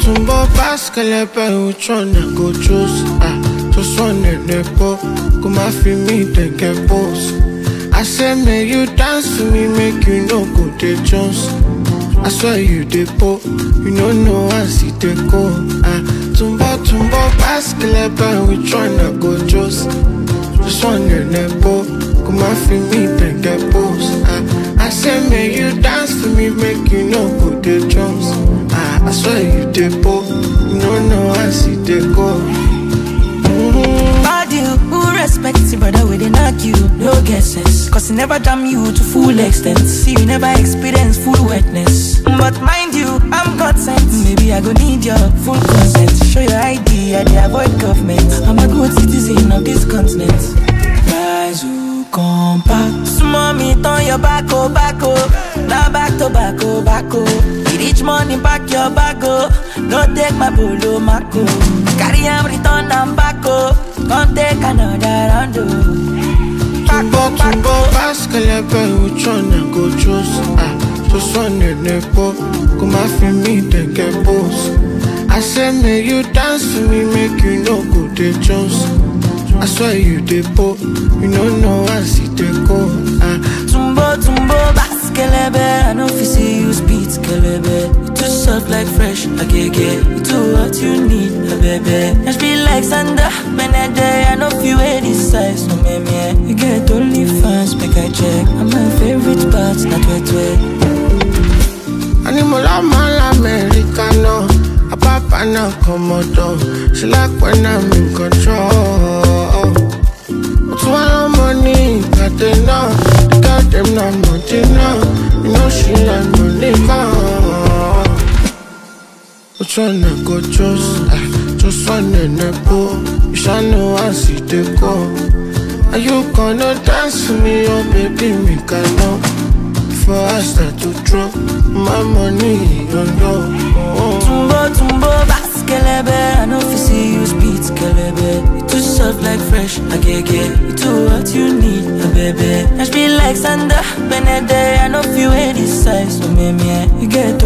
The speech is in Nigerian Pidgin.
tumbo baskelebe, which one I go choose? Just one in the po, come and feel me, then get boss. I say, make you dance to me, make you no go the Jones. I swear you the po, you know I see the go. Tumbo baskelebe, which one I go choose? Just one in the po, come and feel me, then get boss. I say, make you dance for me, make you no go the Jones. I swear you the po, you know I see the go. Bad you, who respects you, brother, we didn't argue, no guesses. Cause he never damn you to full extent. See, you never experience full wetness. But mind you, I'm God sent. Maybe I go need your full consent. Show your ID, I dey avoid government. I'm a good citizen of this continent. Rise who come back. Small me, turn your back, oh. Now back to back, oh. Each morning back your bag, oh. Don't take my polo, Mako. Carry him, return and back, oh. Come take another round, oh. Tumbo baskelebe, which one I go choose? Just one in the po, come and feel me, then get boss. I say, make you dance to me, make you no go the Jones. I swear you the po, you know I see the go. Tumbo baskelebe, I know if you see you speed kelebe. You too soft like fresh, agege. You too what you need, a baby. Just be like Sandra, Benede. I know if you wear this size, no me. You get only fans, make I check. And my favorite parts, not wet. Animal Americano, a papa now Komodo. She like when I'm in control. But one money, got them now. Got them now, money now. You know she like money now. Which one I go choose? Just one in the pool. You shall know I see the go. Are you gonna dance for me, oh baby, me can know. Before I start to drop my money on you. Tumbo baskelebe, I know if you see you speed kelebe. You too soft like fresh, agege. You too what you need, a baby. Just be like Sandra, Benede. I know if you wear this size, so me. You get